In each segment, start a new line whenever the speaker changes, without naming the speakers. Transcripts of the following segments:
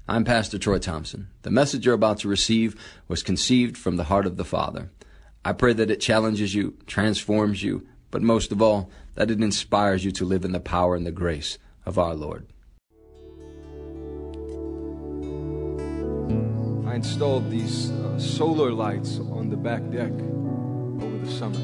I'm Pastor Troy Thompson. The message you're about to receive was conceived from the heart of the Father. I pray that it challenges you, transforms you, but most of all, that it inspires you to live in the power and the grace of our Lord.
I installed these solar lights on the back deck over the summer.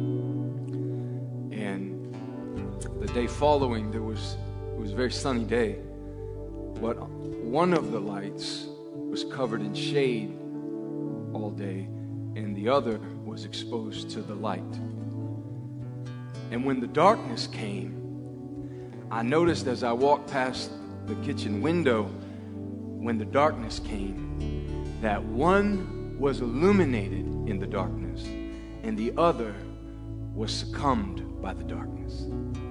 And the day following, it was a very sunny day. But one of the lights was covered in shade all day, and the other was exposed to the light. And when the darkness came, I noticed as I walked past the kitchen window, when the darkness came, that one was illuminated in the darkness, and the other was succumbed by the darkness.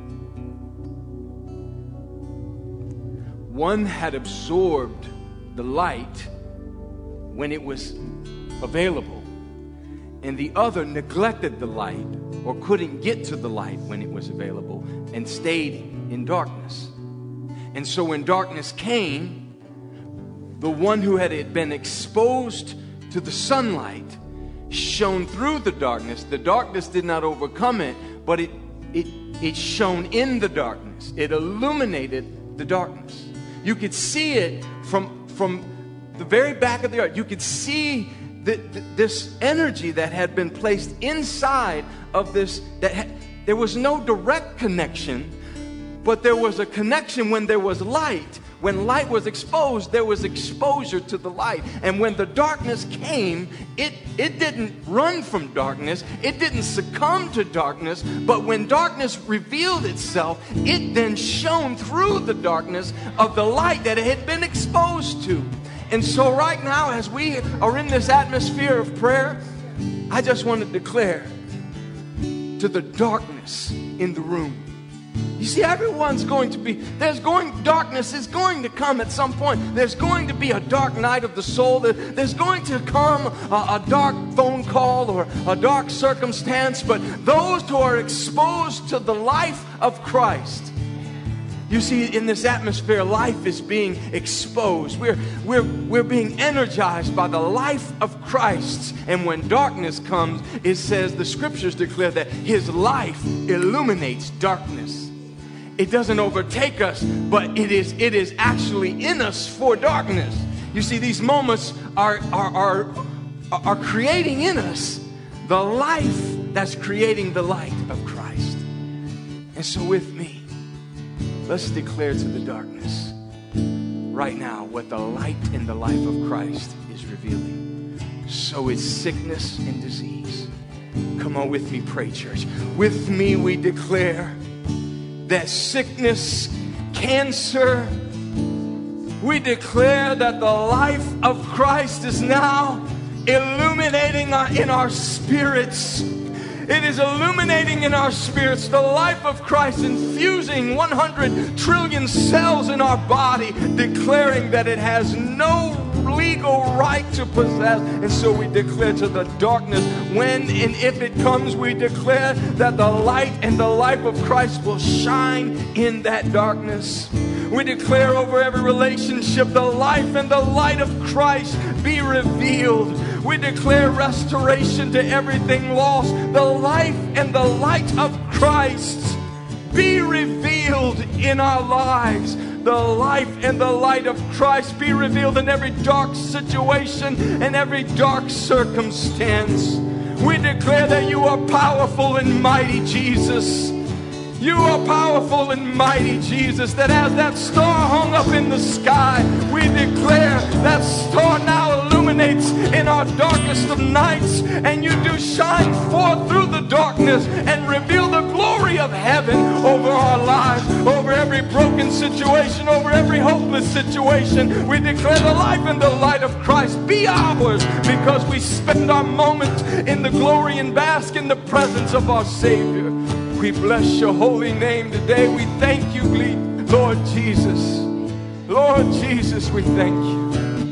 One had absorbed the light when it was available, and the other neglected the light or couldn't get to the light when it was available and stayed in darkness. And so when darkness came, the one who had been exposed to the sunlight shone through the darkness. The darkness did not overcome it, but it shone in the darkness. It illuminated the darkness. You could see it from the very back of the earth. You could see this energy that had been placed inside of this. There was no direct connection, but there was a connection when there was light. When light was exposed, there was exposure to the light. And when the darkness came, it didn't run from darkness. It didn't succumb to darkness. But when darkness revealed itself, it then shone through the darkness of the light that it had been exposed to. And so right now, as we are in this atmosphere of prayer, I just want to declare to the darkness in the room. You see, everyone's going to be, darkness is going to come at some point. There's going to be a dark night of the soul. There's going to come a dark phone call or a dark circumstance. But those who are exposed to the life of Christ, you see, in this atmosphere, life is being exposed. We're being energized by the life of Christ. And when darkness comes, it says, the scriptures declare that His life illuminates darkness. It doesn't overtake us, but it is actually in us for darkness. You see, these moments are creating in us the life that's creating the light of Christ. And so with me, let's declare to the darkness right now what the light in the life of Christ is revealing. So is sickness and disease. Come on with me, pray, church. With me we declare that sickness, cancer, we declare that the life of Christ is now illuminating in our spirits. It is illuminating in our spirits the life of Christ, infusing 100 trillion cells in our body, declaring that it has no legal right to possess. And so we declare to the darkness, when and if it comes, we declare that the light and the life of Christ will shine in that darkness. We declare over every relationship, the life and the light of Christ be revealed. We declare restoration to everything lost. The life and the light of Christ be revealed in our lives. The life and the light of Christ be revealed in every dark situation and every dark circumstance. We declare that you are powerful and mighty, Jesus. You are powerful and mighty, Jesus, that as that star hung up in the sky, we declare that star now illuminates in our darkest of nights, and you do shine forth through the darkness and reveal the glory of heaven over our lives, over every broken situation, over every hopeless situation. We declare the life and the light of Christ be ours, because we spend our moments in the glory and bask in the presence of our Savior. We bless your holy name today. We thank you, Lord Jesus. Lord Jesus, we thank you.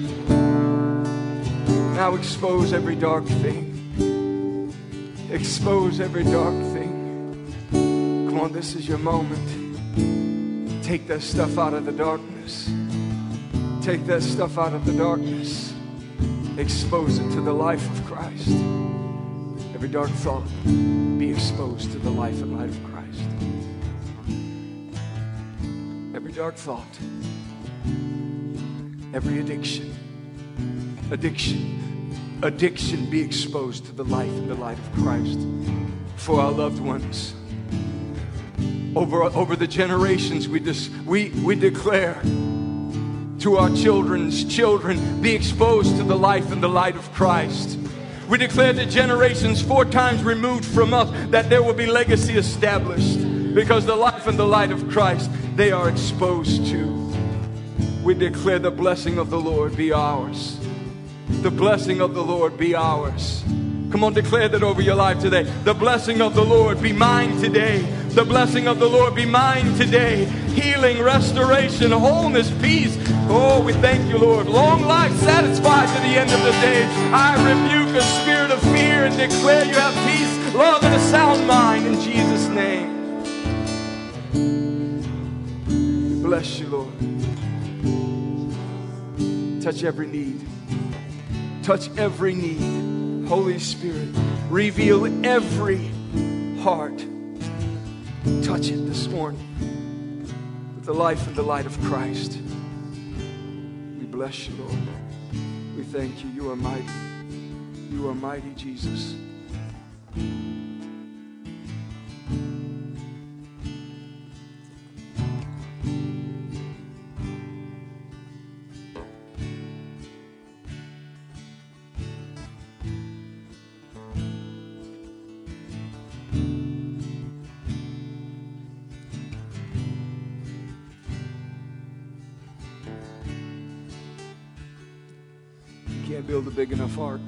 Now expose every dark thing. Expose every dark thing. Come on, this is your moment. Take that stuff out of the darkness. Take that stuff out of the darkness. Expose it to the life of Christ. Every dark thought, be exposed to the life and light of Christ. Every dark thought, every addiction, be exposed to the life and the light of Christ. For our loved ones, over the generations, we declare to our children's children, be exposed to the life and the light of Christ. We declare to generations 4 times removed from us that there will be legacy established because the life and the light of Christ they are exposed to. We declare the blessing of the Lord be ours. The blessing of the Lord be ours. Come on, declare that over your life today. The blessing of the Lord be mine today. The blessing of the Lord be mine today. Healing, restoration, wholeness, peace. Oh, we thank you, Lord. Long life satisfied to the end of the day. I rebuke a spirit of fear and declare you have peace, love, and a sound mind in Jesus' name. We bless you, Lord. Touch every need. Touch every need. Holy Spirit, reveal every heart. Touch it this morning with the life and the light of Christ. We bless you, Lord. We thank you. You are mighty. You are mighty, Jesus. Build a big enough ark.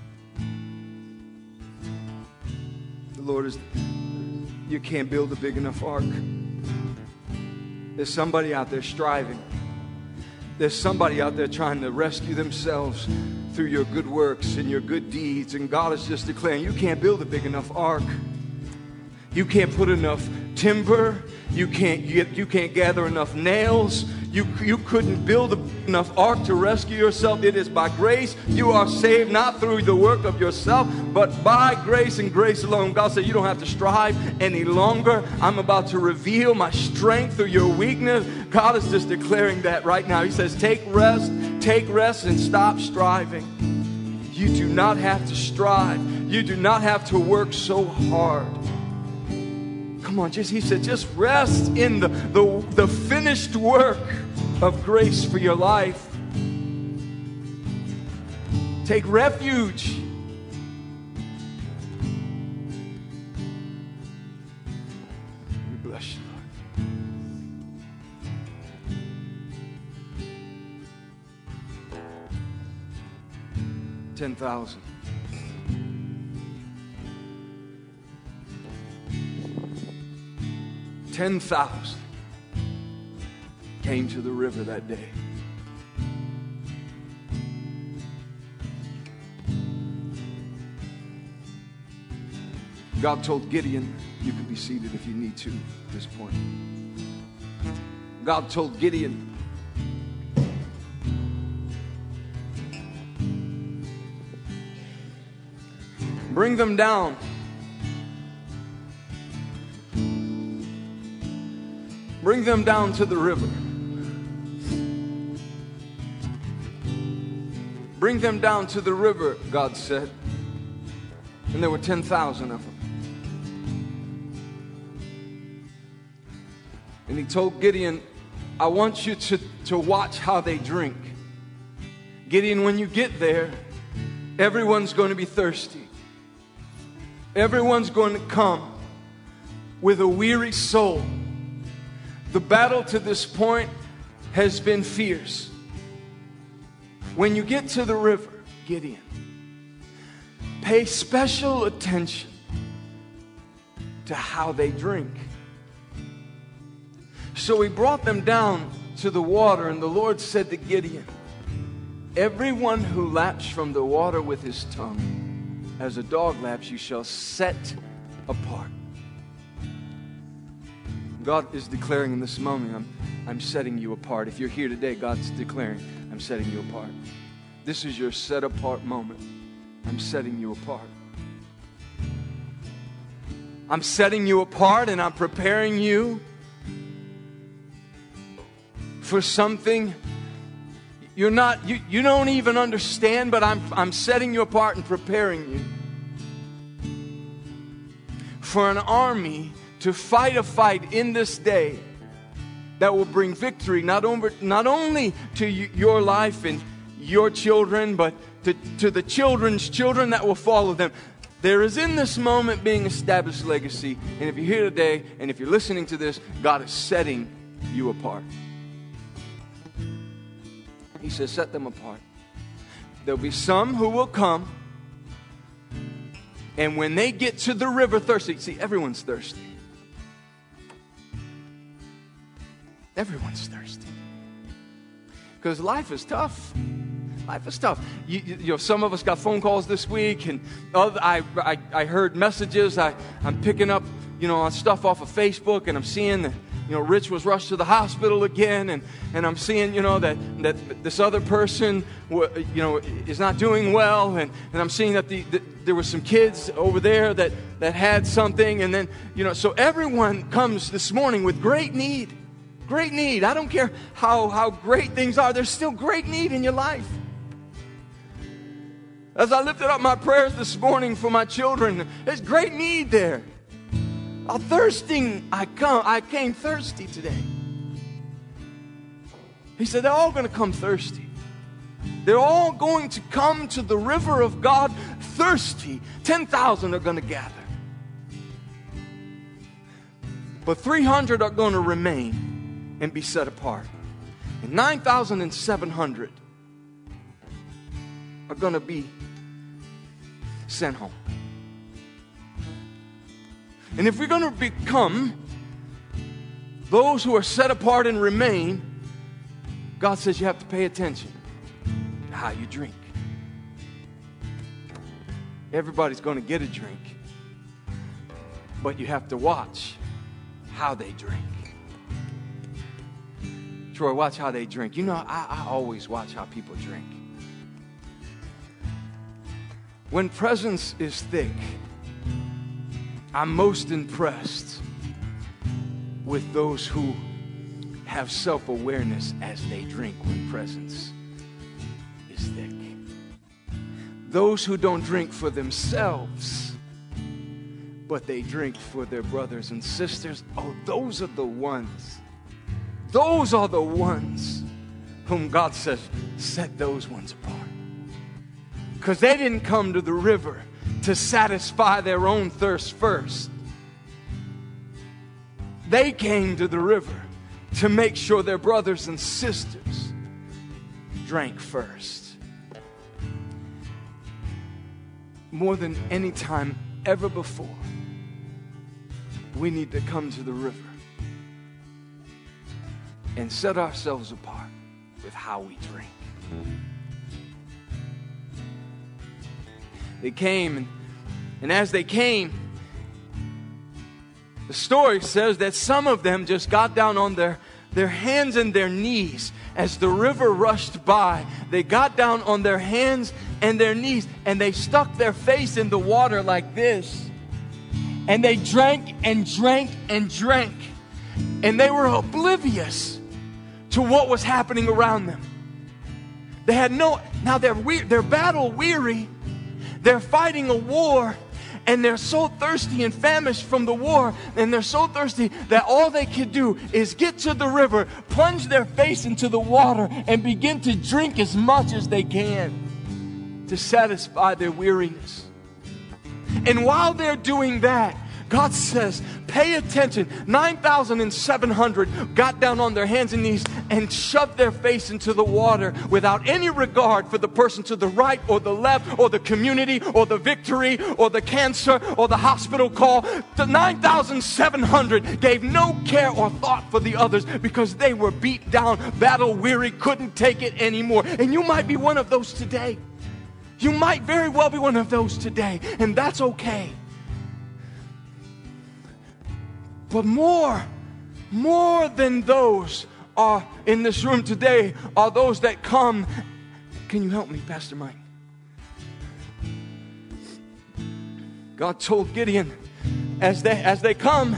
The Lord is, you can't build a big enough ark. There's somebody out there striving. There's somebody out there trying to rescue themselves through your good works and your good deeds. And God is just declaring, you can't build a big enough ark. You can't put enough timber. You can't gather enough nails. You couldn't build enough ark to rescue yourself. It is by grace you are saved, not through the work of yourself, but by grace and grace alone. God said you don't have to strive any longer. I'm about to reveal my strength through your weakness. God is just declaring that right now. He says, take rest and stop striving. You do not have to strive. You do not have to work so hard. Come on, he said, just rest in the finished work of grace for your life. Take refuge. We bless you, Lord. 10,000. 10,000 came to the river that day. God told Gideon, you can be seated if you need to at this point. God told Gideon, bring them down. Bring them down to the river. Bring them down to the river, God said. And there were 10,000 of them. And he told Gideon, I want you to watch how they drink. Gideon, when you get there, everyone's going to be thirsty. Everyone's going to come with a weary soul. The battle to this point has been fierce. When you get to the river, Gideon, pay special attention to how they drink. So he brought them down to the water, and the Lord said to Gideon, everyone who laps from the water with his tongue, as a dog laps, you shall set apart. God is declaring in this moment, I'm setting you apart. If you're here today, God's declaring, I'm setting you apart. This is your set apart moment. I'm setting you apart. I'm setting you apart, and I'm preparing you for something you don't even understand, but I'm setting you apart and preparing you for an army to fight a fight in this day that will bring victory not only to your life and your children, but to the children's children that will follow them. There is in this moment being established legacy. And if you're here today and if you're listening to this, God is setting you apart. He says, set them apart. There'll be some who will come, and when they get to the river thirsty, see, everyone's thirsty. Everyone's thirsty. Because life is tough. Life is tough. You know, some of us got phone calls this week, and I heard messages. I'm picking up, on stuff off of Facebook, and I'm seeing that, Rich was rushed to the hospital again, and I'm seeing, that this other person, is not doing well, and I'm seeing that there were some kids over there that had something, and then, so everyone comes this morning with great need. Great need. I don't care how great things are. There's still great need in your life. As I lifted up my prayers this morning for my children, there's great need there. I came thirsty today. He said they're all going to come thirsty. They're all going to come to the river of God thirsty. 10,000 are going to gather. But 300 are going to remain and be set apart. And 9,700 are going to be sent home. And if we're going to become those who are set apart and remain, God says you have to pay attention to how you drink. Everybody's going to get a drink, but you have to watch how they drink. Troy, watch how they drink. I always watch how people drink. When presence is thick, I'm most impressed with those who have self-awareness as they drink when presence is thick. Those who don't drink for themselves, but they drink for their brothers and sisters. Oh, those are the ones. Those are the ones whom God says, set those ones apart. Because they didn't come to the river to satisfy their own thirst first. They came to the river to make sure their brothers and sisters drank first. More than any time ever before, we need to come to the river and set ourselves apart with how we drink. They came, and as they came, the story says that some of them just got down on their hands and their knees as the river rushed by. They got down on their hands and their knees, and they stuck their face in the water like this. And they drank and drank and drank. And they were oblivious to what was happening around them. They had now they're battle weary. They're fighting a war, and they're so thirsty and famished from the war, and they're so thirsty that all they can do is get to the river, plunge their face into the water, and begin to drink as much as they can to satisfy their weariness. And while they're doing that, God says, pay attention. 9,700 got down on their hands and knees and shoved their face into the water without any regard for the person to the right or the left or the community or the victory or the cancer or the hospital call. The 9,700 gave no care or thought for the others because they were beat down, battle weary, couldn't take it anymore. And you might be one of those today. You might very well be one of those today, and that's okay. But more than those are in this room today are those that come. Can you help me, Pastor Mike? God told Gideon, as they come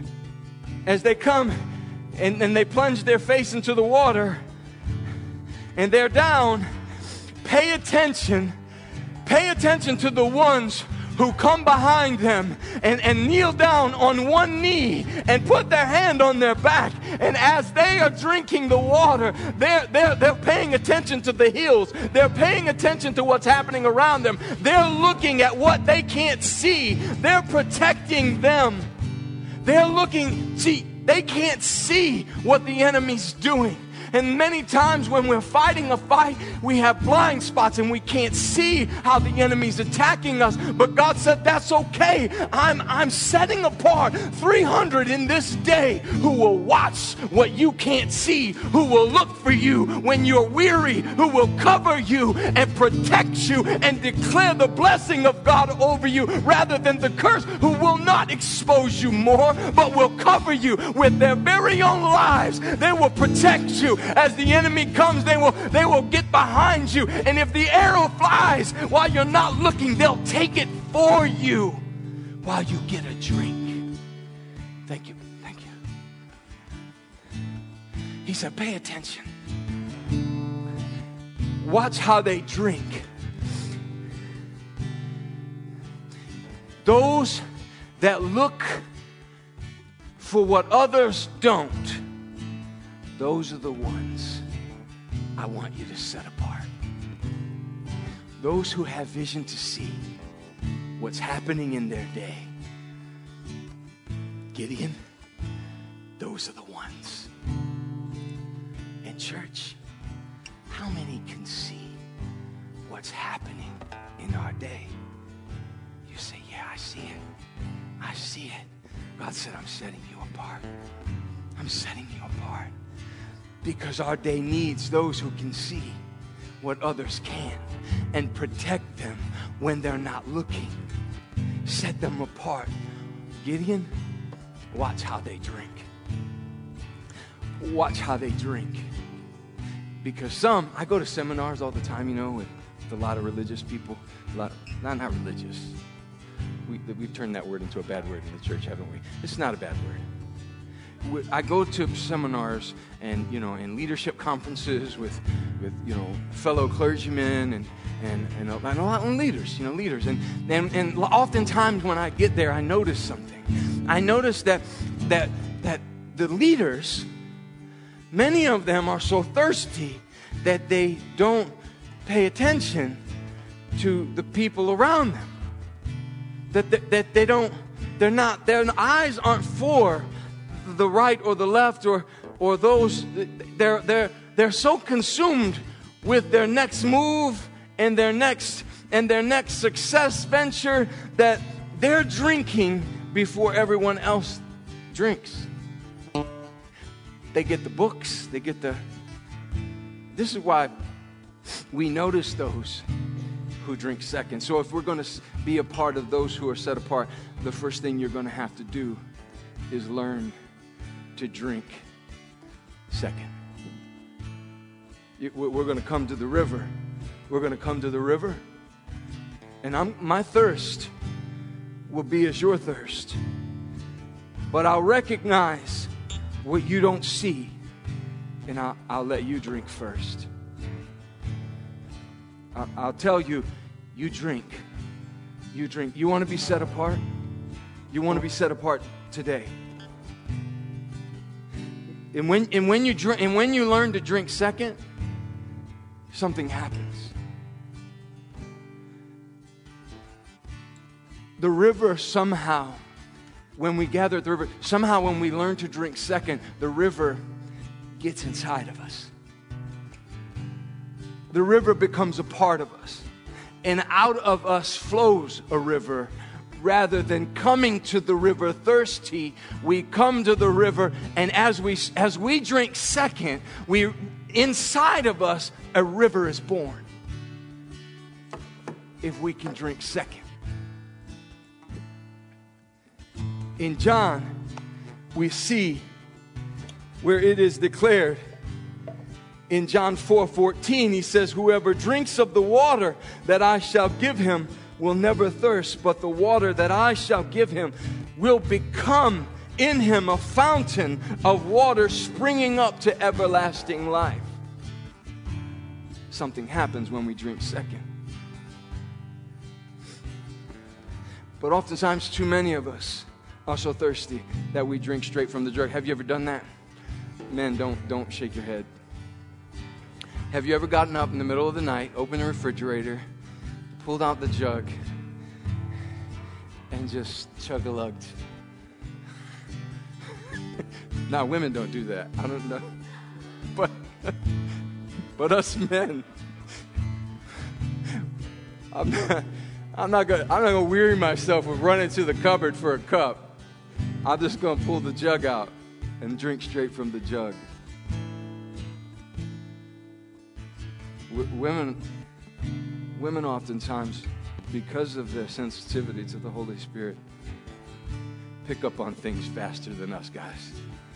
and they plunge their face into the water and they're down, pay attention to the ones who come behind them and kneel down on one knee and put their hand on their back. And as they are drinking the water, they're paying attention to the hills. They're paying attention to what's happening around them. They're looking at what they can't see. They're protecting them. They're looking, see, they can't see what the enemy's doing. And many times when we're fighting a fight, we have blind spots and we can't see how the enemy's attacking us. But God said, that's okay. I'm setting apart 300 in this day who will watch what you can't see, who will look for you when you're weary, who will cover you and protect you and declare the blessing of God over you rather than the curse, who will not expose you more, but will cover you with their very own lives. They will protect you. As the enemy comes, they will get behind you. And if the arrow flies while you're not looking, they'll take it for you while you get a drink. Thank you. Thank you. He said, pay attention. Watch how they drink. Those that look for what others don't, those are the ones I want you to set apart. Those who have vision to see what's happening in their day. Gideon, those are the ones. In church, how many can see what's happening in our day? You say, yeah, I see it. I see it. God said, I'm setting you apart. I'm setting you apart. Because our day needs those who can see what others can and protect them when they're not looking. Set them apart. Gideon, watch how they drink. Watch how they drink. Because I go to seminars all the time, you know, with a lot of religious people. Not religious. We've turned that word into a bad word in the church, haven't we? It's not a bad word. I go to seminars and, you know, and leadership conferences with you know, fellow clergymen and a lot of leaders. And oftentimes when I get there, I notice something. I notice that the leaders, many of them are so thirsty that they don't pay attention to the people around them. That they don't, their eyes aren't for the right or the left or those. They're so consumed with their next move and their next success venture that they're drinking before everyone else drinks. They get the books, this is why we notice those who drink second. So if we're going to be a part of those who are set apart, the first thing you're going to have to do is learn to drink second. We're going to come to the river. We're going to come to the river. And my thirst will be as your thirst. But I'll recognize what you don't see. And I'll let you drink first. I'll tell you, you drink. You drink. You want to be set apart? You want to be set apart today. And when you drink, and when you learn to drink second, something happens. The river somehow, when we gather at the river, somehow when we learn to drink second, the river gets inside of us. The river becomes a part of us. And out of us flows a river. Rather than coming to the river thirsty, we come to the river, and as we drink second, inside of us a river is born. If we can drink second. In John, we see where it is declared In John 4:14, he says, whoever drinks of the water that I shall give him will never thirst, but the water that I shall give him will become in him a fountain of water springing up to everlasting life. Something happens when we drink second. But oftentimes, too many of us are so thirsty that we drink straight from the jug. Have you ever done that? Men, don't shake your head. Have you ever gotten up in the middle of the night, opened the refrigerator, pulled out the jug, and just chug-a-lugged? Now, women don't do that. I don't know. But us men, I'm not gonna weary myself with running to the cupboard for a cup. I'm just gonna pull the jug out and drink straight from the jug. Women oftentimes, because of their sensitivity to the Holy Spirit, pick up on things faster than us guys.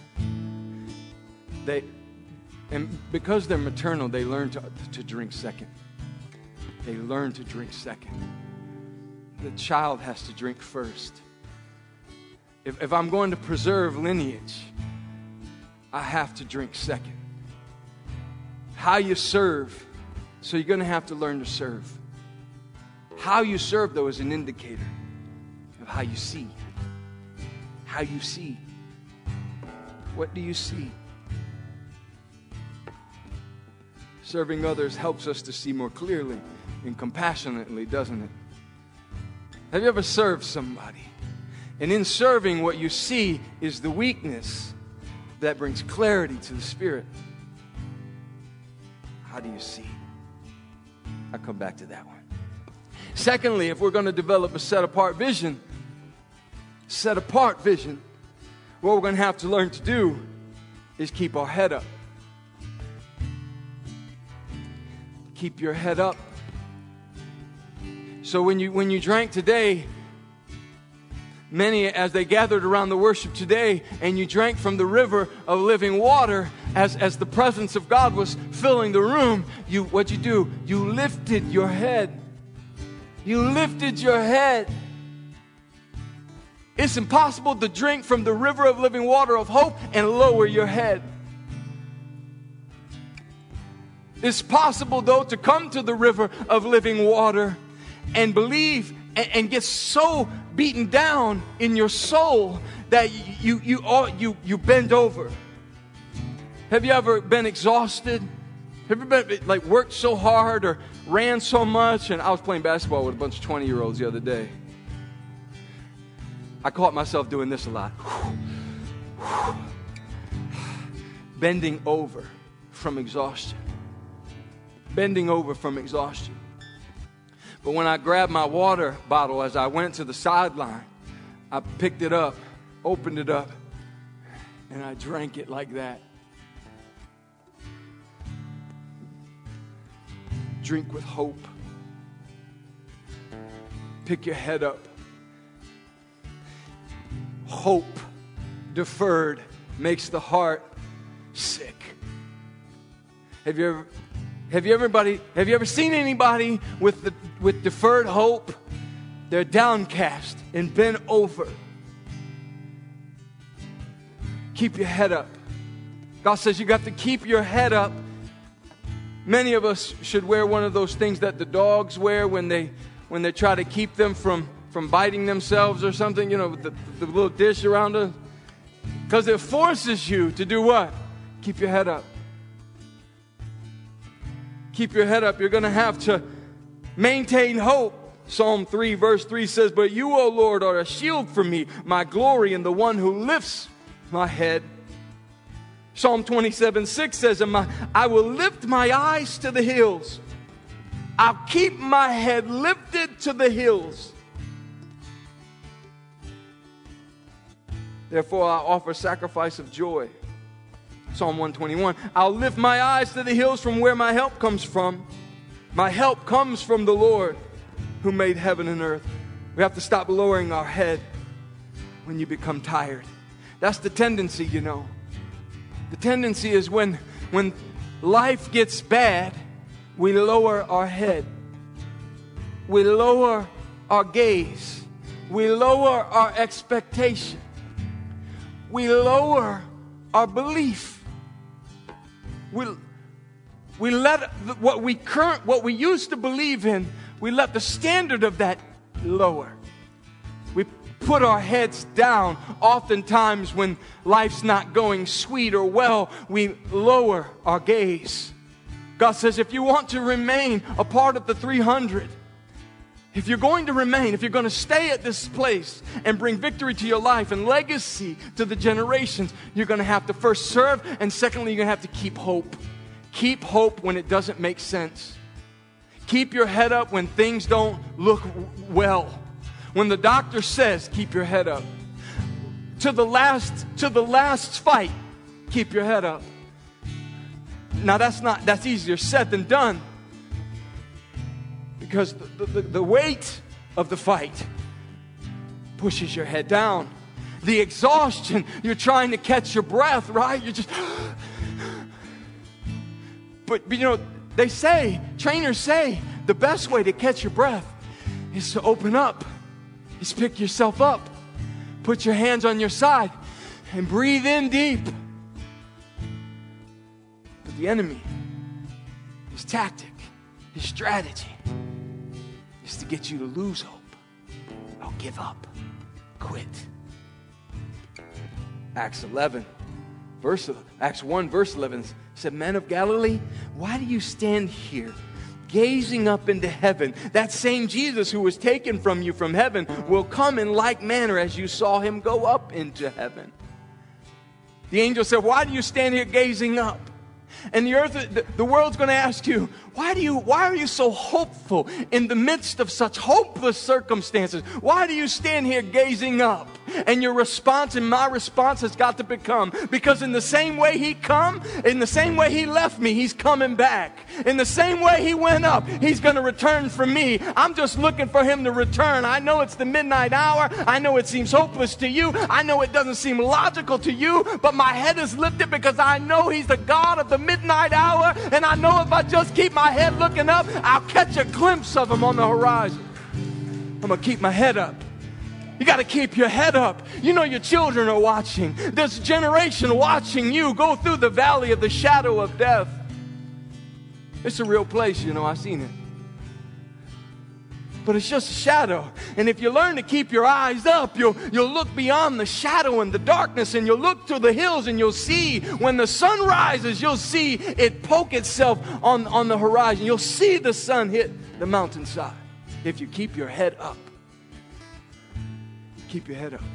And because they're maternal, they learn to drink second. They learn to drink second. The child has to drink first. If I'm going to preserve lineage, I have to drink second. How you serve, so you're going to have to learn to serve. How you serve, though, is an indicator of how you see. How you see. What do you see? Serving others helps us to see more clearly and compassionately, doesn't it? Have you ever served somebody? And in serving, what you see is the weakness that brings clarity to the Spirit. How do you see? I'll come back to that one. Secondly, if we're going to develop a set-apart vision, what we're going to have to learn to do is keep our head up. Keep your head up. So when you drank today, many, as they gathered around the worship today, and you drank from the river of living water, as the presence of God was filling the room, what'd you do? You lifted your head. You lifted your head. It's impossible to drink from the river of living water of hope and lower your head. It's possible, though, to come to the river of living water and believe and get so beaten down in your soul that you bend over. Have you ever been exhausted? Have you been worked so hard or ran so much? And I was playing basketball with a bunch of 20-year-olds the other day. I caught myself doing this a lot. Bending over from exhaustion. Bending over from exhaustion. But when I grabbed my water bottle as I went to the sideline, I picked it up, opened it up, and I drank it like that. Drink with hope. Pick your head up. Hope deferred makes the heart sick. Have you ever seen anybody with deferred hope? They're downcast and bent over. Keep your head up. God says you got to keep your head up. Many of us should wear one of those things that the dogs wear when they try to keep them from biting themselves or something, with the little dish around it. Because it forces you to do what? Keep your head up. Keep your head up. You're going to have to maintain hope. Psalm 3 verse 3 says, "But you, O Lord, are a shield for me, my glory, and the one who lifts my head." Psalm 27:6 says, "I will lift my eyes to the hills. I'll keep my head lifted to the hills. Therefore, I'll offer sacrifice of joy." Psalm 121, "I'll lift my eyes to the hills from where my help comes from. My help comes from the Lord who made heaven and earth." We have to stop lowering our head when you become tired. That's the tendency, The tendency is when life gets bad, we lower our head. We lower our gaze. We lower our expectation. We lower our belief. We let what we used to believe in, we let the standard of that lower. We put our heads down. Oftentimes when life's not going sweet or well, we lower our gaze. God says, if you want to remain a part of the 300, if you're going to remain, if you're going to stay at this place and bring victory to your life and legacy to the generations, you're going to have to first serve, and secondly, you're going to have to keep hope. Keep hope when it doesn't make sense. Keep your head up when things don't look well. When the doctor says, keep your head up. To the last fight, keep your head up. Now that's easier said than done. Because the weight of the fight pushes your head down. The exhaustion, you're trying to catch your breath, right? You're just... But you know, trainers say, the best way to catch your breath is to open up. Is pick yourself up. Put your hands on your side and breathe in deep. But the enemy, his tactic, his strategy is to get you to lose hope. I'll give up. Quit. Acts 1, verse 11 said, Men of Galilee, why do you stand here gazing up into heaven? That same Jesus who was taken from you from heaven will come in like manner as you saw him go up into heaven. The angel said, why do you stand here gazing up? And the world's going to ask you, why are you so hopeful in the midst of such hopeless circumstances? Why do you stand here gazing up? And your response and my response has got to become, because in the same way he come, in the same way he left me, he's coming back. In the same way he went up, he's going to return for me. I'm just looking for him to return. I know it's the midnight hour. I know it seems hopeless to you. I know it doesn't seem logical to you, but my head is lifted because I know he's the God of the midnight hour, and I know if I just keep my head looking up, I'll catch a glimpse of him on the horizon. I'm going to keep my head up. You got to keep your head up. You know your children are watching. There's a generation watching you go through the valley of the shadow of death. It's a real place, you know, I've seen it. But it's just a shadow. And if you learn to keep your eyes up, you'll look beyond the shadow and the darkness, and you'll look to the hills, and you'll see when the sun rises, you'll see it poke itself on the horizon. You'll see the sun hit the mountainside if you keep your head up. Keep your head up.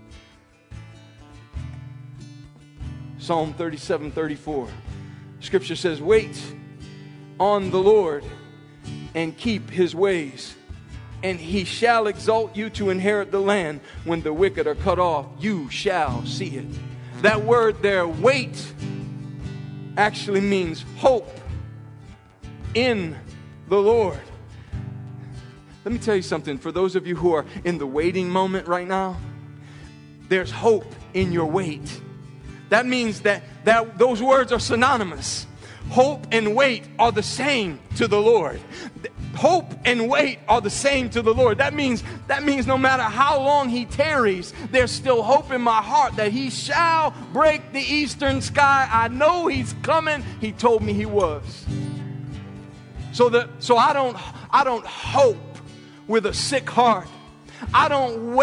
Psalm 37:34. Scripture says, wait on the Lord and keep his ways, and he shall exalt you to inherit the land. When the wicked are cut off, you shall see it. That word there, wait, actually means hope in the Lord. Let me tell you something. For those of you who are in the waiting moment right now, there's hope in your wait. That means that those words are synonymous. Hope and wait are the same to the Lord. Hope and wait are the same to the Lord. That means no matter how long he tarries, there's still hope in my heart that he shall break the eastern sky. I know he's coming. He told me he was. So I don't hope with a sick heart. I don't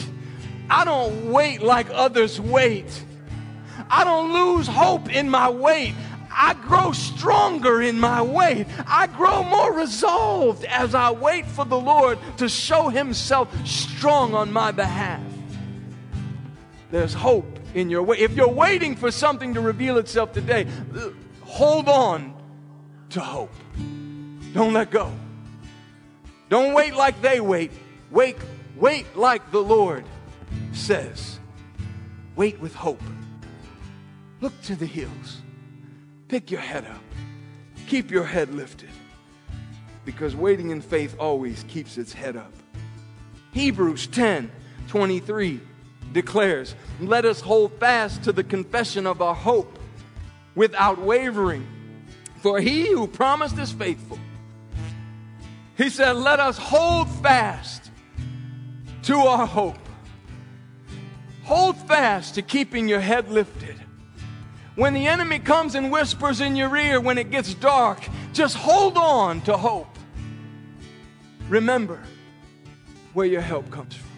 wait like others wait. I don't lose hope in my wait. I grow stronger in my wait. I grow more resolved as I wait for the Lord to show himself strong on my behalf. There's hope in your wait. If you're waiting for something to reveal itself today, hold on to hope. Don't let go. Don't wait like they wait. Wait like the Lord says. Wait with hope. Look to the hills. Pick your head up. Keep your head lifted. Because waiting in faith always keeps its head up. Hebrews 10:23 declares, let us hold fast to the confession of our hope without wavering. For he who promised is faithful. He said, let us hold fast to our hope. Hold fast to keeping your head lifted. When the enemy comes and whispers in your ear when it gets dark, just hold on to hope. Remember where your help comes from.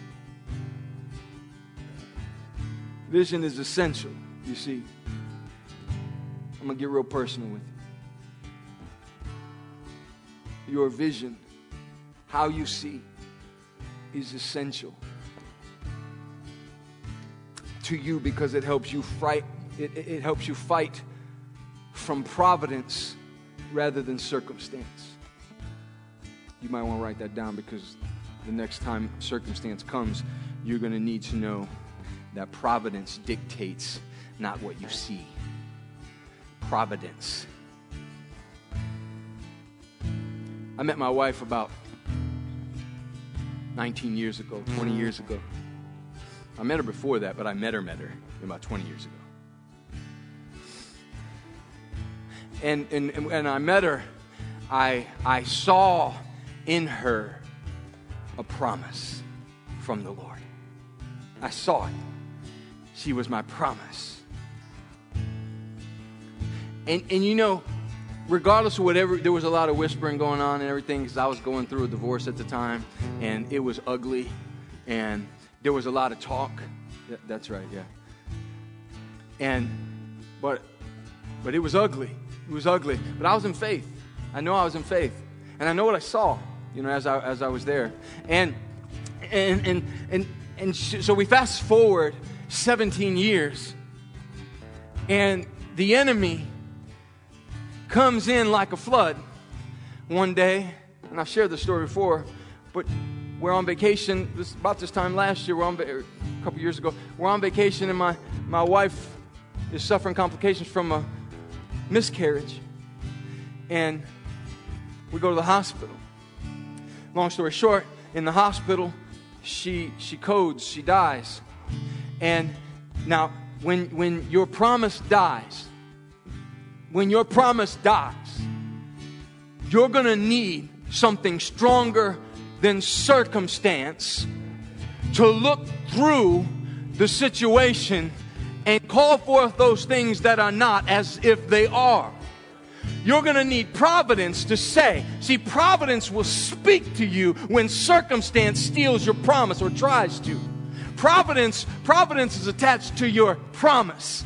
Vision is essential, you see. I'm going to get real personal with you. Your vision, how you see, is essential to you because it helps you fight. It helps you fight from providence rather than circumstance. You might want to write that down because the next time circumstance comes, you're going to need to know that providence dictates not what you see. Providence. I met my wife about 19 years ago, 20 years ago. I met her before that, but I met her about 20 years ago. And I met her, I saw in her a promise from the Lord. I saw it. She was my promise. And you know, regardless of whatever, there was a lot of whispering going on and everything because I was going through a divorce at the time, and it was ugly, and there was a lot of talk. That's right, yeah. But it was ugly. It was ugly. But I was in faith. I know I was in faith. And I know what I saw, you know, as I was there. So we fast forward 17 years. And the enemy comes in like a flood one day. And I've shared this story before. But we're on vacation. About this time last year, a couple years ago. We're on vacation and my wife is suffering complications from a miscarriage, and we go to the hospital. Long story short, in the hospital, she codes, she dies. And now, when your promise dies, you're going to need something stronger than circumstance to look through the situation and call forth those things that are not as if they are. You're going to need providence to say. See, providence will speak to you when circumstance steals your promise or tries to. Providence is attached to your promise.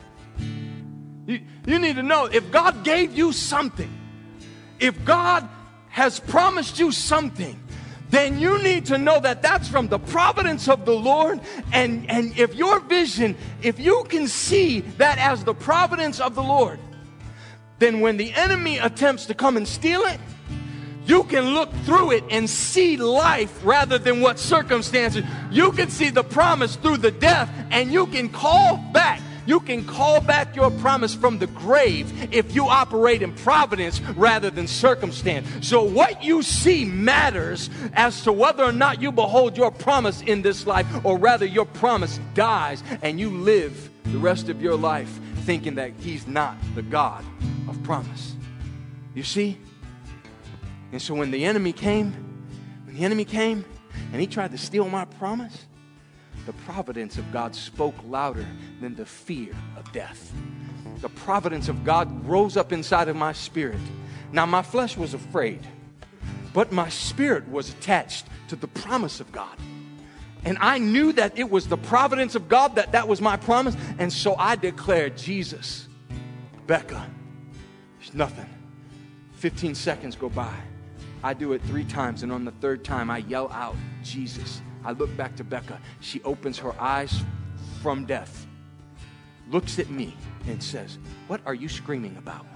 You need to know, if God gave you something, if God has promised you something, then you need to know that that's from the providence of the Lord. And if your vision, if you can see that as the providence of the Lord, then when the enemy attempts to come and steal it, you can look through it and see life rather than what circumstances. You can see the promise through the death, and you can call back. You can call back your promise from the grave if you operate in providence rather than circumstance. So what you see matters as to whether or not you behold your promise in this life, or rather your promise dies and you live the rest of your life thinking that He's not the God of promise. You see? And so when the enemy came and he tried to steal my promise, the providence of God spoke louder than the fear of death. The providence of God rose up inside of my spirit. Now, my flesh was afraid, but my spirit was attached to the promise of God. And I knew that it was the providence of God, that was my promise. And so I declared, Jesus, Becca, there's nothing. 15 seconds go by. I do it 3 times, and on the 3rd time, I yell out, Jesus. I look back to Becca. She opens her eyes from death, looks at me, and says, "What are you screaming about?"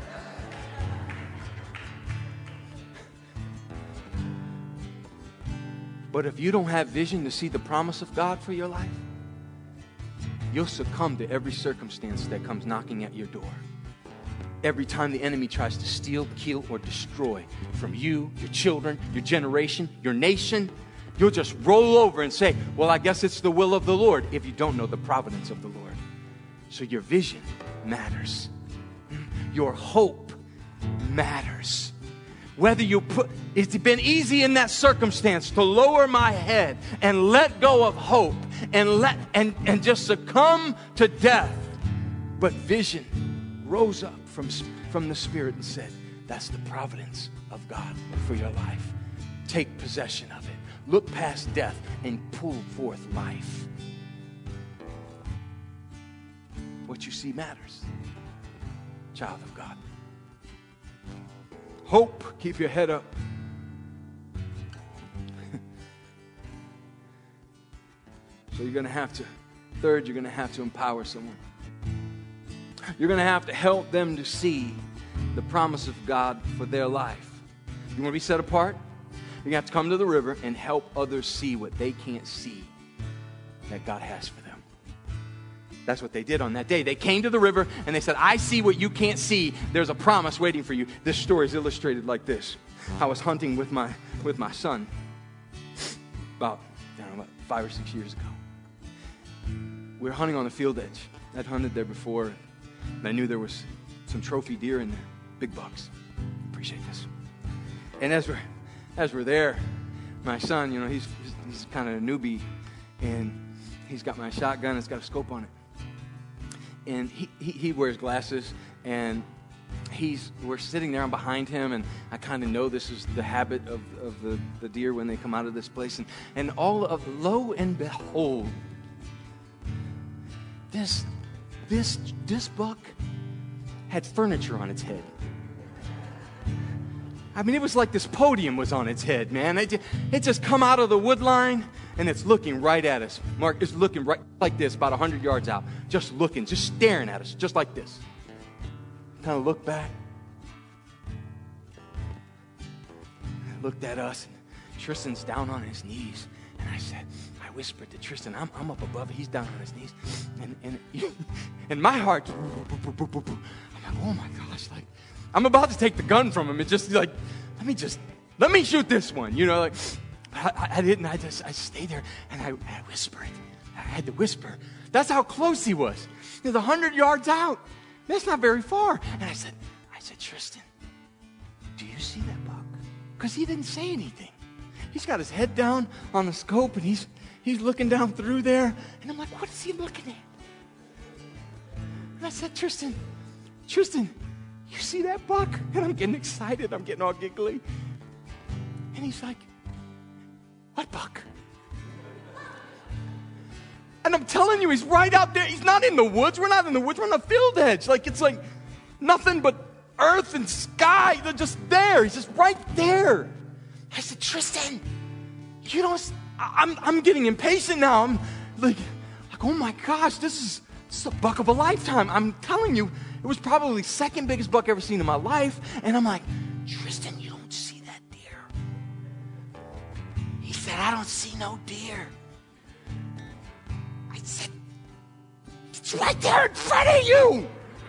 But if you don't have vision to see the promise of God for your life, you'll succumb to every circumstance that comes knocking at your door. Every time the enemy tries to steal, kill, or destroy from you, your children, your generation, your nation, you'll just roll over and say, well, I guess it's the will of the Lord, if you don't know the providence of the Lord. So your vision matters. Your hope matters. Whether it's been easy in that circumstance to lower my head and let go of hope and just succumb to death. But vision rose up from the Spirit and said, that's the providence of God for your life. Take possession of it. Look past death and pull forth life. What you see matters, child of God. Hope, keep your head up. So you're going to have to, third, you're going to have to empower someone. You're going to have to help them to see the promise of God for their life. You want to be set apart? You're going to have to come to the river and help others see what they can't see that God has for them. That's what they did on that day. They came to the river and they said, I see what you can't see. There's a promise waiting for you. This story is illustrated like this. I was hunting with my son about 5 or 6 years ago. We were hunting on the field edge. I'd hunted there before, and I knew there was some trophy deer in there, big bucks. Appreciate this. And as we're there, my son, he's kind of a newbie, and he's got my shotgun. It's got a scope on it. And he wears glasses, and we're sitting there. I'm behind him, and I kind of know this is the habit of the deer when they come out of this place. And lo and behold, this buck had furniture on its head. I mean, it was like this podium was on its head, man. It just come out of the wood line, and it's looking right at us. Mark is looking right like this, about 100 yards out. Just looking, just staring at us, just like this. Kind of looked back. Looked at us, and Tristan's down on his knees. And I whispered to Tristan, I'm up above, he's down on his knees. And my heart, I'm like, oh my gosh, like, I'm about to take the gun from him. It's just like, let me shoot this one. I didn't. I just stayed there and I whispered. I had to whisper. That's how close he was. He was 100 yards out. That's not very far. And I said, Tristan, do you see that buck? Because he didn't say anything. He's got his head down on the scope and he's looking down through there. And I'm like, what is he looking at? And I said, Tristan, you see that buck? And I'm getting excited. I'm getting all giggly. And he's like, what buck? And I'm telling you, he's right out there. He's not in the woods. We're not in the woods. We're on the field edge. It's like nothing but earth and sky. They're just there. He's just right there. I said, Tristan, you don't... I'm getting impatient now. I'm like, oh my gosh, this is a buck of a lifetime. I'm telling you, it was probably the second biggest buck I've ever seen in my life. And I'm like, Tristan, you don't see that deer. He said, I don't see no deer. I said, it's right there in front of you.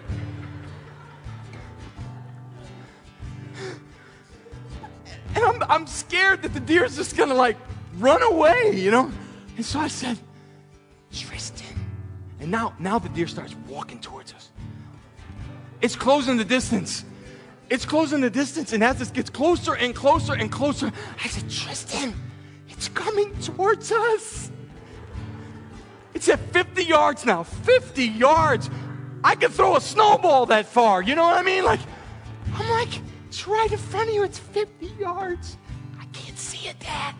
And I'm scared that the deer's just going to run away, And so I said, Tristan. And now the deer starts walking towards us. It's closing the distance. It's closing the distance. And as this gets closer and closer and closer, I said, Tristan, it's coming towards us. It's at 50 yards now. 50 yards. I could throw a snowball that far. You know what I mean? I'm like, it's right in front of you. It's 50 yards. I can't see it, Dad.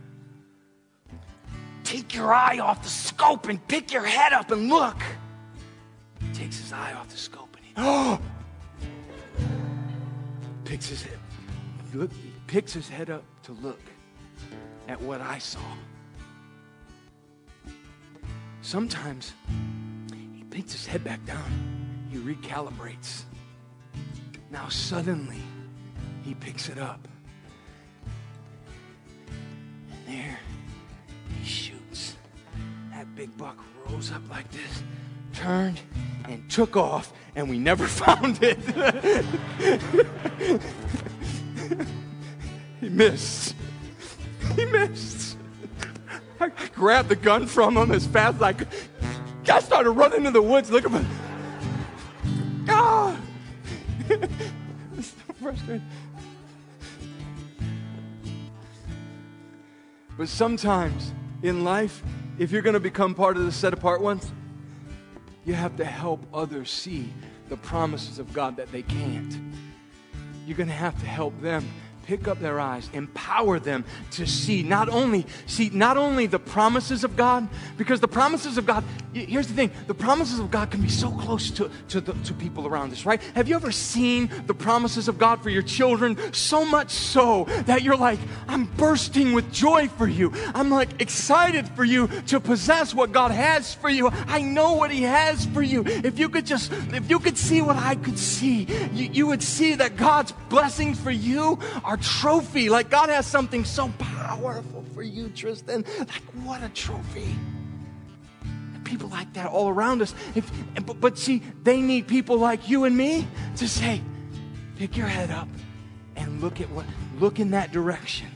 Take your eye off the scope and pick your head up and look. He takes his eye off the scope and he picks his head up to look at what I saw. Sometimes he picks his head back down. He recalibrates. Now suddenly he picks it up. And there he shoots. That big buck rose up like this, turned, and took off, and we never found it. He missed. I grabbed the gun from him as fast as I could. I started running into the woods looking for... Ah! frustrated. But sometimes in life, if you're going to become part of the set apart ones, you have to help others see the promises of God that they can't. You're going to have to help them pick up their eyes, empower them to see not only the promises of God, because the promises of God, here's the thing, the promises of God can be so close to people around us, right? Have you ever seen the promises of God for your children? So much so that you're like, I'm bursting with joy for you. I'm like excited for you to possess what God has for you. I know what He has for you. If you could see what I could see, you would see that God's blessings for you are trophy. Like God has something so powerful for you, Tristan. Like what a trophy. And people like that all around us. But see, they need people like you and me to say, pick your head up and look in that direction.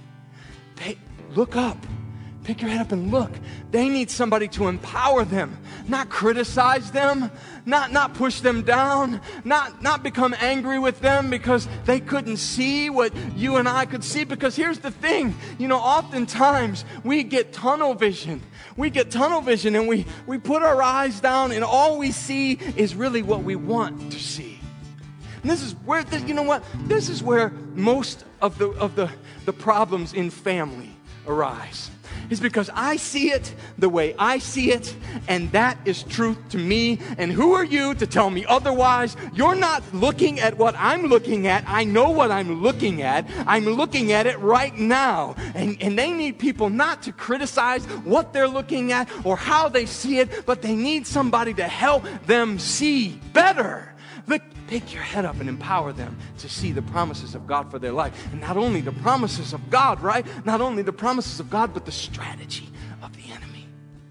Look up. Pick your head up and look. They need somebody to empower them, not criticize them, not push them down, not become angry with them because they couldn't see what you and I could see. Because here's the thing, oftentimes we get tunnel vision. We get tunnel vision and we put our eyes down and all we see is really what we want to see. And this is where, This is where most of the problems in family arise. Is because I see it the way I see it, and that is truth to me. And who are you to tell me otherwise? You're not looking at what I'm looking at. I know what I'm looking at. I'm looking at it right now. And they need people not to criticize what they're looking at or how they see it, but they need somebody to help them see better. Pick your head up and empower them to see the promises of God for their life. And not only the promises of God, right? Not only the promises of God, but the strategy of the enemy.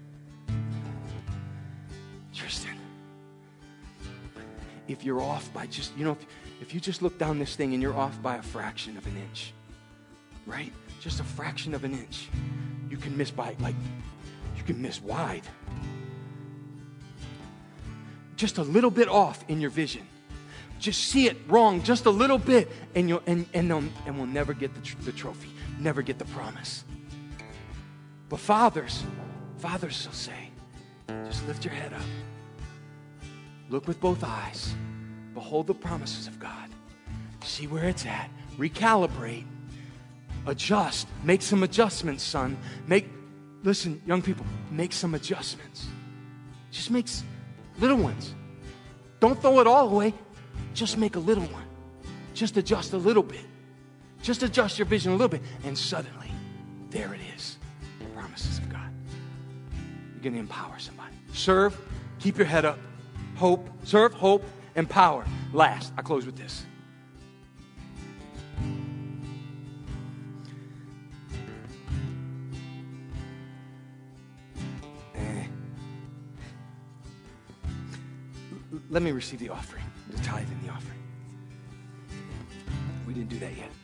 Tristan, if you're off by just, if you just look down this thing and you're off by a fraction of an inch, right? Just a fraction of an inch, you can miss you can miss wide. Just a little bit off in your vision. Just see it wrong just a little bit, and we'll never get the trophy, never get the promise. But fathers will say, just lift your head up. Look with both eyes. Behold the promises of God. See where it's at. Recalibrate. Adjust. Make some adjustments, son. Listen, young people, make some adjustments. Just make little ones. Don't throw it all away. Just make a little one. Just adjust a little bit. Just adjust your vision a little bit. And suddenly, there it is. The promises of God. You're going to empower somebody. Serve. Keep your head up. Hope. Serve, hope, empower. Last, I close with this. Let me receive the offering, the tithe and the offering. We didn't do that yet.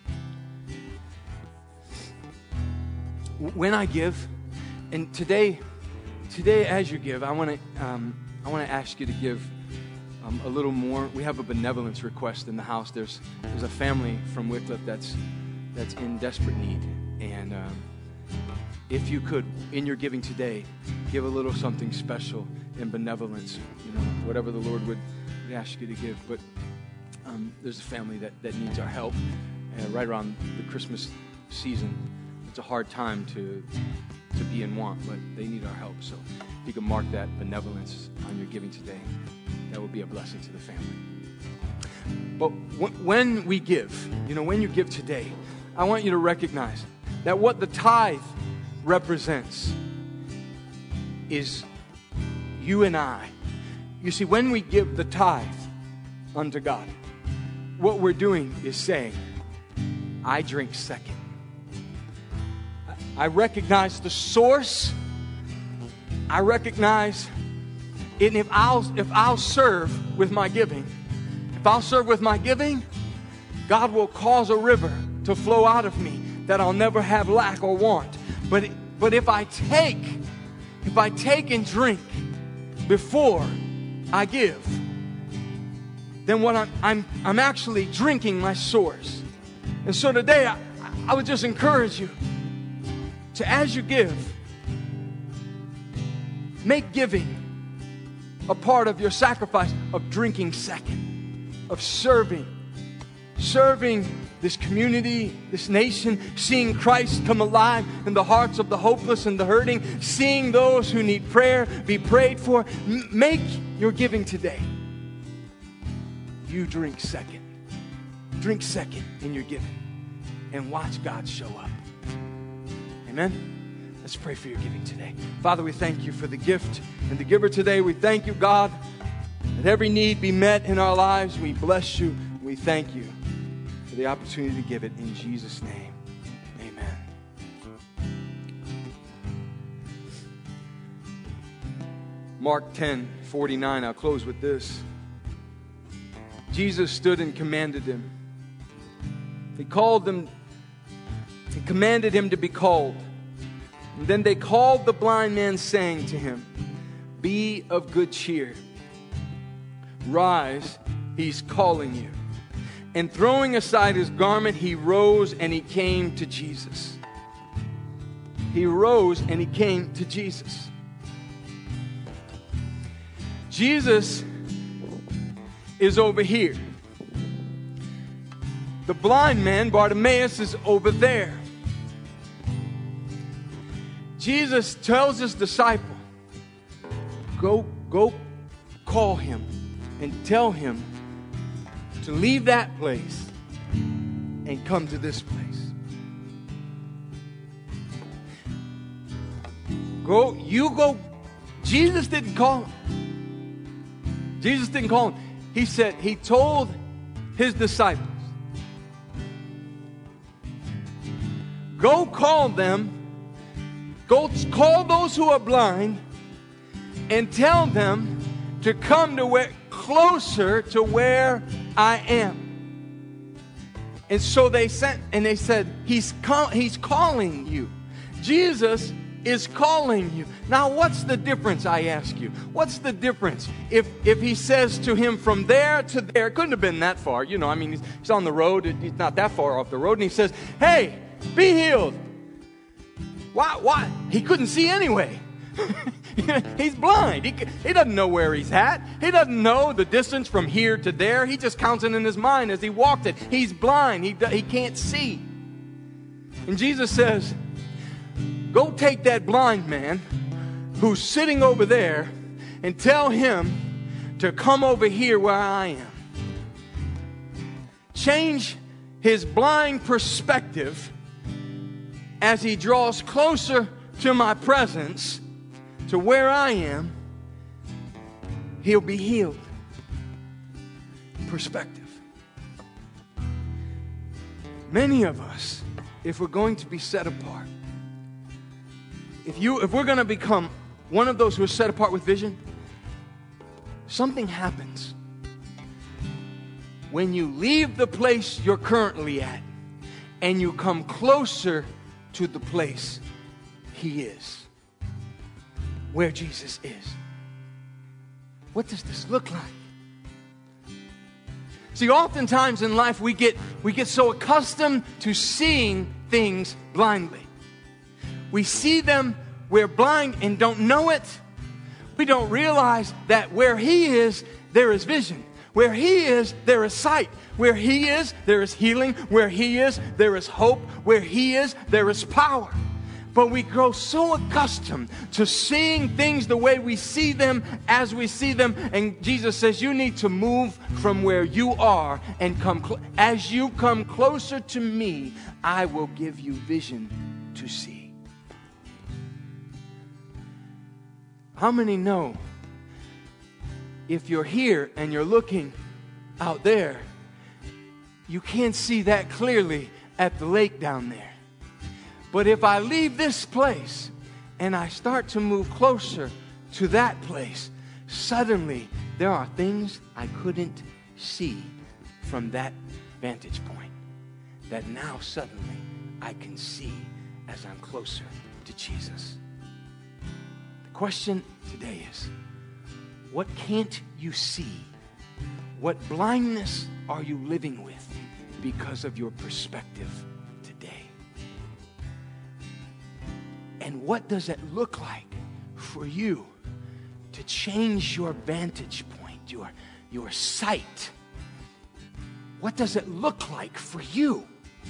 When I give, and today as you give, I want to ask you to give a little more. We have a benevolence request in the house. There's a family from Wycliffe that's in desperate need, and if you could, in your giving today, give a little something special in benevolence, whatever the Lord would ask you to give. But there's a family that needs our help, and right around the Christmas season, it's a hard time to be in want, but they need our help. So if you can mark that benevolence on your giving today, that would be a blessing to the family. But when we give, when you give today, I want you to recognize that what the tithe represents is you and I. You see, when we give the tithe unto God, what we're doing is saying, I drink second. I recognize the source. I recognize it. And if I'll serve with my giving, God will cause a river to flow out of me that I'll never have lack or want. But if I take and drink before I give, then what I'm actually drinking my source. And so today, I would just encourage you to, as you give, make giving a part of your sacrifice of drinking second, of serving this community, this nation, seeing Christ come alive in the hearts of the hopeless and the hurting, seeing those who need prayer be prayed for. Make your giving today. You drink second. Drink second in your giving and watch God show up. Amen? Let's pray for your giving today. Father, we thank you for the gift and the giver today. We thank you, God, that every need be met in our lives. We bless you. We thank you for the opportunity to give it in Jesus' name. Amen. Mark 10:49. I'll close with this. Jesus stood and commanded him. He called them. He commanded him to be called. And then they called the blind man, saying to him, "Be of good cheer. Rise, he's calling you." And throwing aside his garment, he rose and he came to Jesus. He rose and he came to Jesus. Jesus is over here. The blind man, Bartimaeus, is over there. Jesus tells his disciple, go call him and tell him to leave that place and come to this place. Go. Jesus didn't call him. Jesus didn't call him. He told his disciples, go call them, go call those who are blind and tell them to come to closer to where I am. And so they sent and they said, he's calling you. Jesus is calling you. Now, what's the difference, I ask you? What's the difference if he says to him from there to there? It couldn't have been that far. You know, I mean, he's on the road. He's not that far off the road. And he says, hey, be healed. Why? He couldn't see anyway. He's blind. He doesn't know where he's at. He doesn't know the distance from here to there. He just counts it in his mind as he walked it. He's blind. He can't see. And Jesus says, go take that blind man who's sitting over there and tell him to come over here where I am. Change his blind perspective as he draws closer to my presence, to where I am. He'll be healed. Perspective. Many of us, if we're going to be set apart, if we're going to become one of those who are set apart with vision, something happens when you leave the place you're currently at and you come closer to the place He is, where Jesus is. What does this look like? See, oftentimes in life we get so accustomed to seeing things blindly. We see them, we're blind and don't know it. We don't realize that where He is, there is vision. Where He is, there is sight. Where He is, there is healing. Where He is, there is hope. Where He is, there is power. But we grow so accustomed to seeing things the way we see them as we see them. And Jesus says, you need to move from where you are and come. As you come closer to me, I will give you vision to see. How many know if you're here and you're looking out there, you can't see that clearly at the lake down there? But if I leave this place and I start to move closer to that place, suddenly there are things I couldn't see from that vantage point that now suddenly I can see as I'm closer to Jesus. The question today is, what can't you see What blindness are you living with because of your perspective today? And what does it look like for you to change your vantage point, your sight? What does it look like for you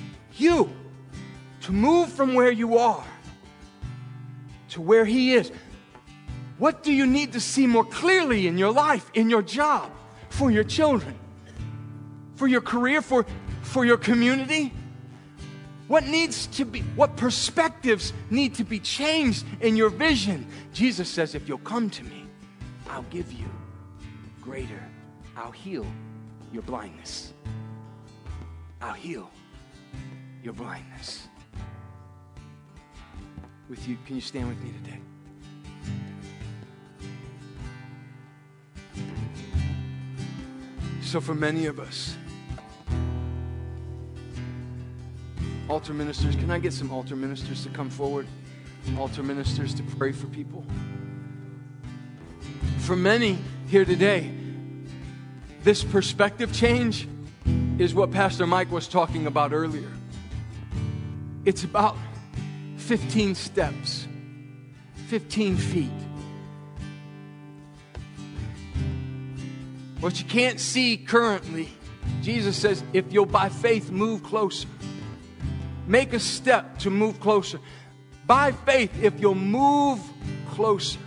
to move from where you are to where He is? What do you need to see more clearly in your life, in your job, for your children, for your career, for your community? What perspectives need to be changed in your vision? Jesus says, if you'll come to me, I'll give you greater. I'll heal your blindness. I'll heal your blindness. With you, can you stand with me today? So for many of us, altar ministers, can I get some altar ministers to come forward? Altar ministers to pray for people. For many here today, this perspective change is what Pastor Mike was talking about earlier. It's about 15 steps, 15 feet. What you can't see currently, Jesus says, if you'll by faith move closer, make a step to move closer. By faith, if you'll move closer,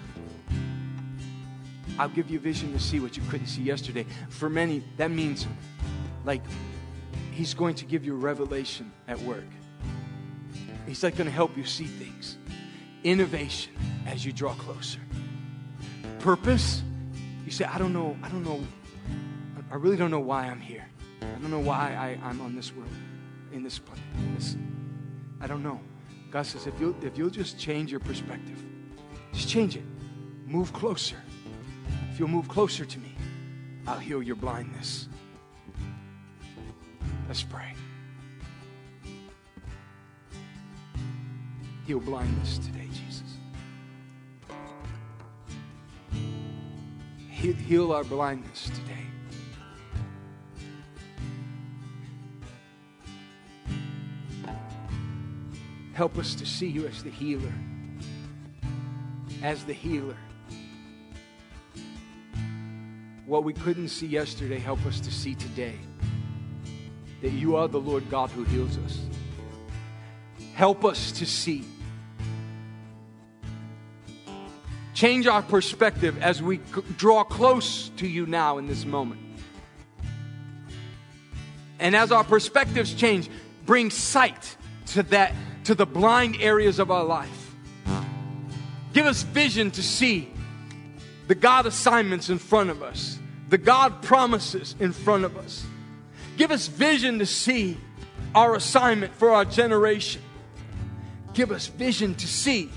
I'll give you vision to see what you couldn't see yesterday. For many, that means like He's going to give you a revelation at work. He's like going to help you see things. Innovation as you draw closer. Purpose, you say, I don't know. I really don't know why I'm here. I don't know why I'm on this world, in this place. I don't know. God says, if you'll just change your perspective, just change it. Move closer. If you'll move closer to me, I'll heal your blindness. Let's pray. Heal blindness today, Jesus. Heal our blindness today. Help us to see you as the healer. As the healer. What we couldn't see yesterday, help us to see today. That you are the Lord God who heals us. Help us to see. Change our perspective as we draw close to you now in this moment. And as our perspectives change, bring sight to the blind areas of our life. Give us vision to see the God assignments in front of us, the God promises in front of us. Give us vision to see our assignment for our generation. Give us vision to see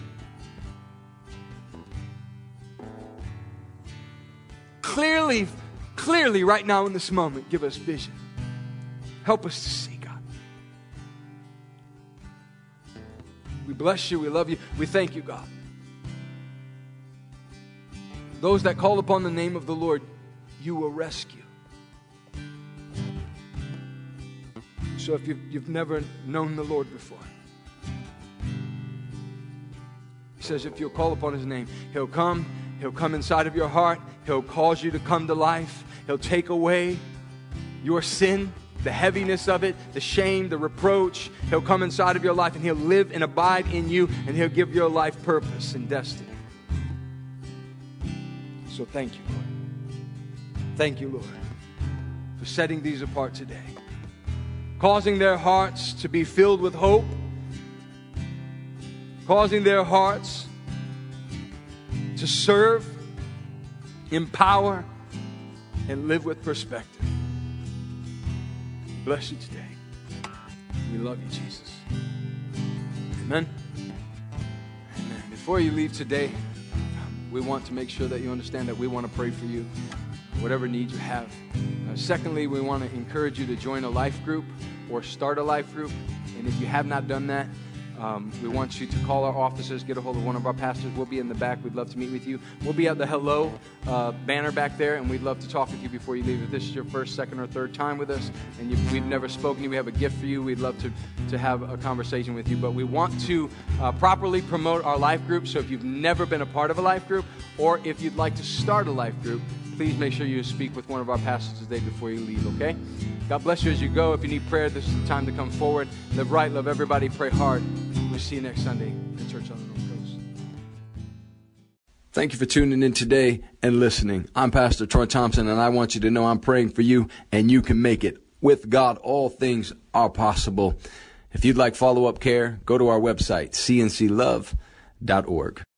clearly right now in this moment. Give us vision. Help us to see, God. We bless you. We love you. We thank you, God. Those that call upon the name of the Lord, you will rescue. So if you've never known the Lord before, He says if you'll call upon His name, He'll come inside of your heart. He'll cause you to come to life. He'll take away your sin, the heaviness of it, the shame, the reproach. He'll come inside of your life and He'll live and abide in you, and He'll give your life purpose and destiny. So thank you, Lord. Thank you, Lord, for setting these apart today. Causing their hearts to be filled with hope. Causing their hearts to serve, empower, and live with perspective. Bless you today. We love you, Jesus. Amen. Amen. Before you leave today, we want to make sure that you understand that we want to pray for you, whatever needs you have. Secondly, we want to encourage you to join a life group or start a life group. And if you have not done that, we want you to call our offices, get a hold of one of our pastors. We'll be in the back. We'd love to meet with you. We'll be at the Hello banner back there, and we'd love to talk with you before you leave. If this is your first, second, or third time with us, and we've never spoken to you, we have a gift for you. We'd love to have a conversation with you. But we want to properly promote our life group. So if you've never been a part of a life group, or if you'd like to start a life group, please make sure you speak with one of our pastors today before you leave, okay? God bless you as you go. If you need prayer, this is the time to come forward. Live right, love everybody, pray hard. We'll see you next Sunday at Church on the North Coast.
Thank you for tuning in today and listening. I'm Pastor Troy Thompson, and I want you to know I'm praying for you, and you can make it. With God, all things are possible. If you'd like follow-up care, go to our website, cnclove.org.